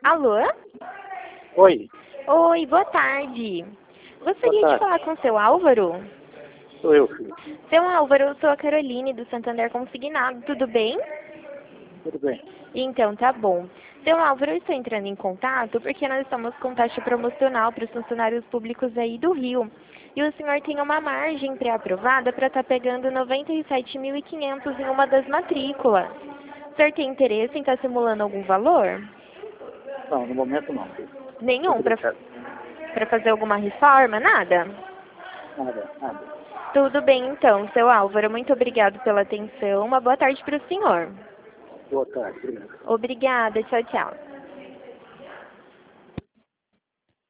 Alô? Oi, Oi, boa tarde. Gostaria boa de tarde. falar com o seu Álvaro? Sou eu, filho. Seu Álvaro, eu sou a Caroline do Santander Consignado, tudo bem? Tudo bem. Então, tá bom. Seu Álvaro, eu estou entrando em contato porque nós estamos com taxa promocional para os funcionários públicos aí do Rio. E o senhor tem uma margem pré-aprovada para estar pegando 97.500 em uma das matrículas. O senhor tem interesse em estar simulando algum valor? Não, no momento não, filho. Nenhum Muito para obrigado. fazer alguma reforma? Nada? Nada, nada. Tudo bem então, seu Álvaro. Muito obrigado pela atenção. Uma boa tarde para o senhor. Boa tarde, obrigado. Obrigada. Tchau, tchau.